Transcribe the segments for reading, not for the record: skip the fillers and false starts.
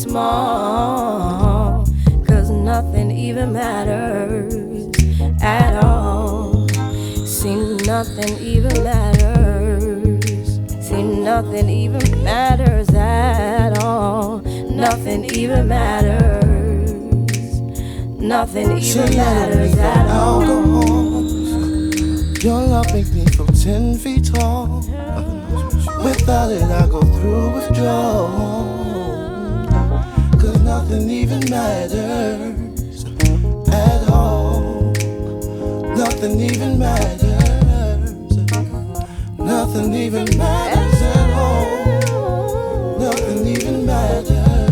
small, 'cause nothing even matters at all. See, nothing even matters. See, nothing even matters at all. Nothing even matters. Nothing even matters at all. Your love makes me feel 10 feet tall. Without it, I go through withdrawal. 'Cause nothing even matters at all. Nothing even matters. Nothing even matters at all. Nothing even matters.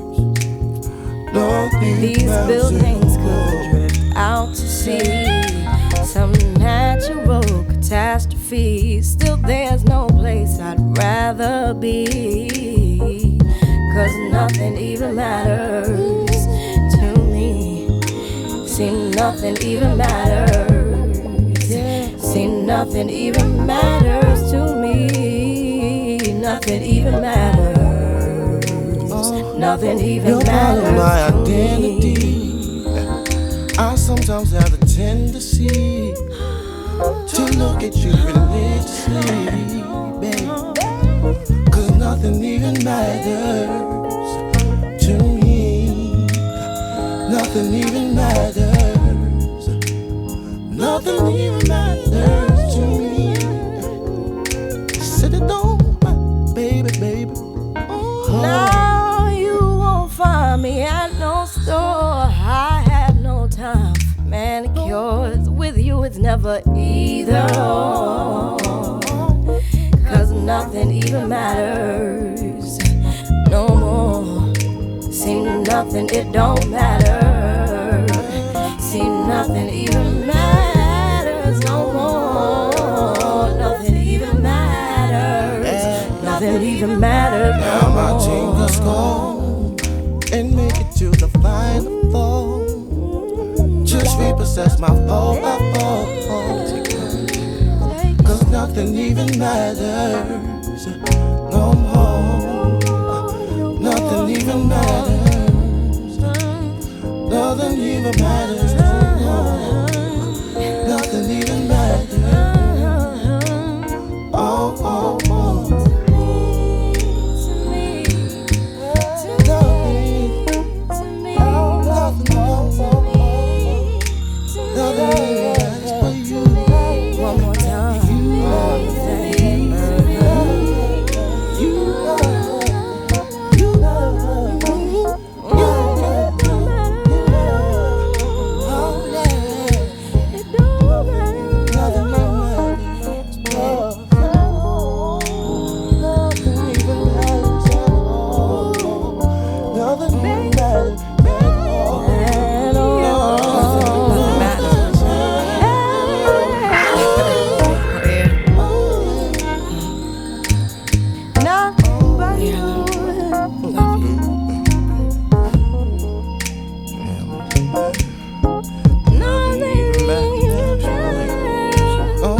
Nothing These matters buildings could drift out to sea. Some natural catastrophe. Still there's no place I'd rather be. 'Cause nothing even matters to me. See, nothing even matters. See, nothing even matters to me. Nothing even matters. Nothing even matters You're my to identity. me. I sometimes have a tendency to look at you religiously, babe. 'Cause nothing even matters to me. Nothing even matters. Nothing even matters to me. Said it don't, baby, baby. Now you won't find me at no store. I have no time for manicures. With you it's never either or. 'Cause nothing even matters no more. See, nothing, it don't matter. See, nothing even matters no more. Nothing even matters. Nothing even matters no Now my more. team will score and make it to the final four. Just repossess my phone. 'Cause nothing even matters no more. Nothing even matters. Nothing even matters no more. Nothing even matters. Oh, oh, oh.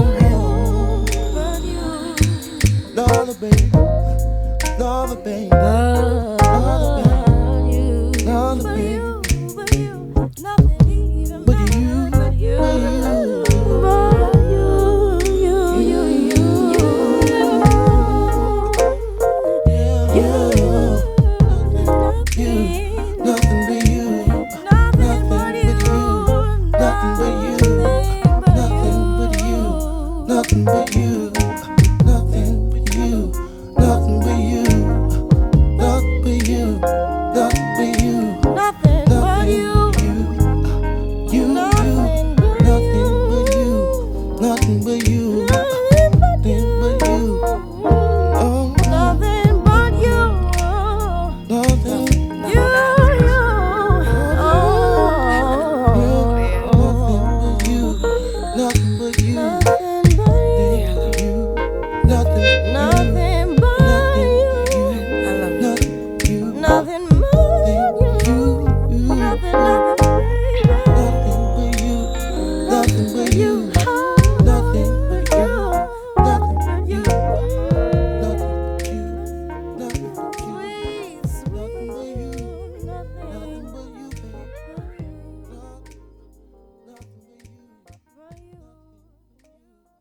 Love, baby.